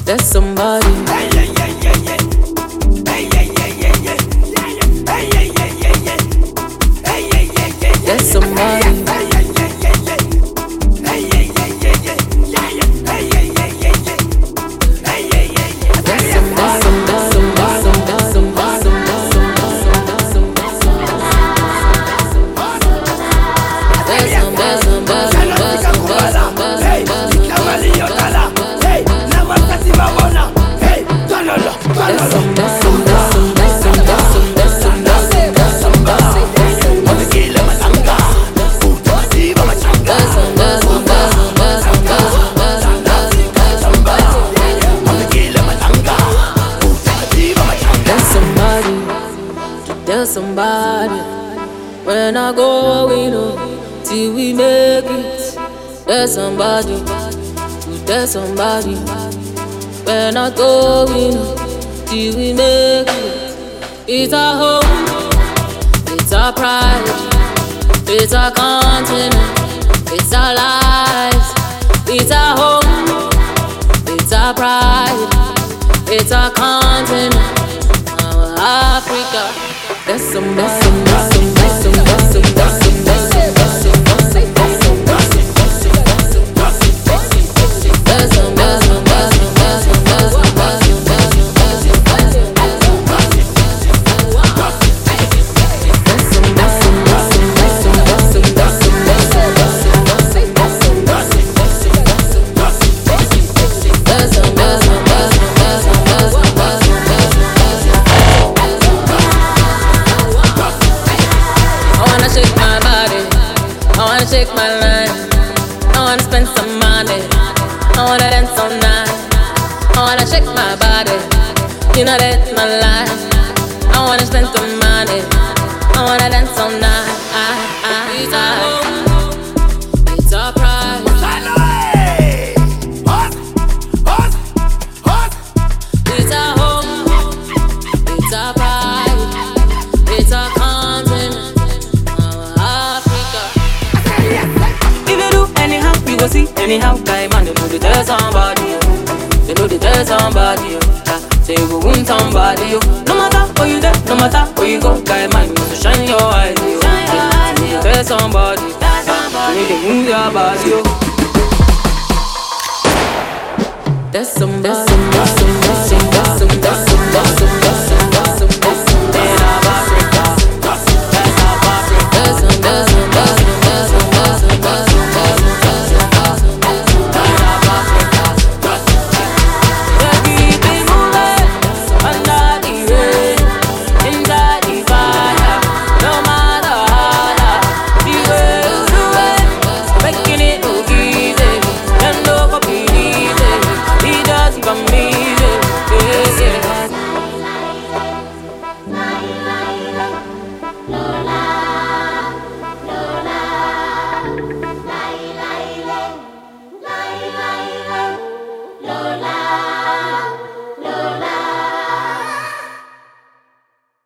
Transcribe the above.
There's somebody. There's somebody. There's somebody. When I go, we know till we make it. There's somebody. There's somebody. When I go, we know till we make it. It's our home. It's our pride. It's our continent. It's our lives. It's our home. It's our pride. It's our continent. Our Africa. There's some, there's some, there's some, there's some, there's some, there's some, there's some, there's some, there's some, shake my line. I wanna spend some money. I wanna dance all night. I wanna shake my body. You know that's my life. I wanna spend some money. I wanna dance all night. It's our home. It's our pride. It's our home. It's our pride. It's our continent. You go see anyhow, guy man, they know they tell somebody, they know they tell somebody, say you go win somebody, no matter where you there, no matter where you go, guy man, you must shine your eyes, tell somebody, you need to move your body, There's somebody.